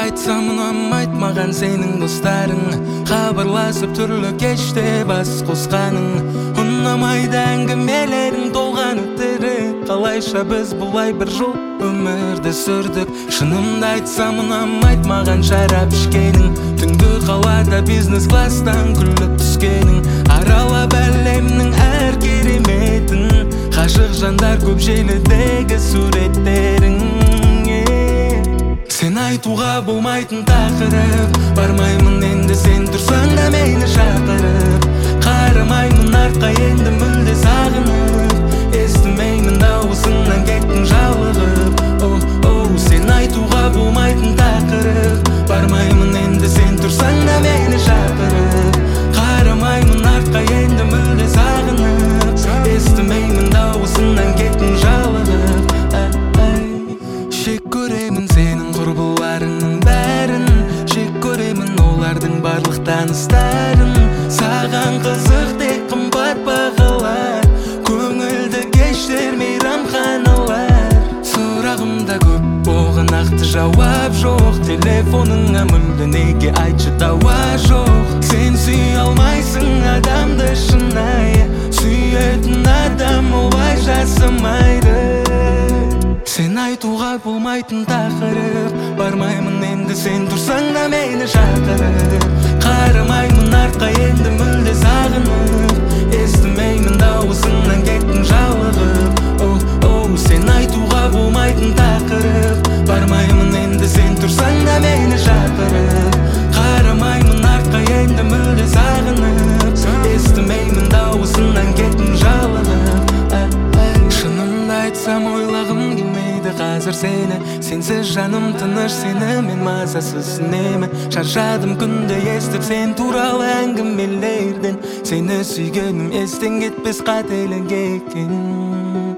айтсам ұнамайды маған сенің достарың, хабарласып түрлі кеште бас қосқаның. Ұнамайды әңгімелерің толған өтірік, қалайша біз бұлай бір жыл өмірді сүрдік. Шынымды айтсам ұнамайды маған шарап ішкенің, түнгі қалада бизнес класстан күліп түскенің, аралап әлемнің әр кереметін, ғашық жандар көп желідегі суреттерің. Сен айтуға болмайтын тақырып, бармаймын енді сен тұрсаң да мені шақырып. Қарамаймын артқа енді мүлде сағынып, естімеймін дауысыңнан кеттің жалығып. Сен айтуға болмайтын тақырып, бармаймын енді сен тұрсаң да мені шақырып. Қарамаймын артқа енді мүлде сағынып, естімеймін дауысыңнан кеттің жалығып. Жек көремін сенің құрбыларыңның бәрін, жек көремін олардың барлық таныстарын. Саған қызық тек қымбат бағалар, көңілді кештер мейрамханалар. Сұрағымда көп оған нақты жауап жоқ, телефоныңа мүлде неге айтшы дауа жоқ. Сен сүй алмайсың адамды шынайы, сүйетін адам олай жасамайды. Сен айтуға болмайтын тақырып, бармаймын енді сен тұрсаң да мені шақырып. Қарамаймын артқа енді мүлде сағынып, естімеймін дауысыңнан кеттің жалығып. Сен айтуға болмайтын тақырып, бармаймын енді сен тұрсаң да мені шақырып. Қарамаймын артқа енді мүлде сағынып, естімеймін дауысыңнан кеттің жалығып. Шынымды айтсам ойлағым келмейді қазір сені, сенсіз жаным тыныш, сенімен мазасыз үнемі. Шаршадым күнде естіп сен туралы әңгімелерден, сені сүйгенім естен кетпес қателік екен.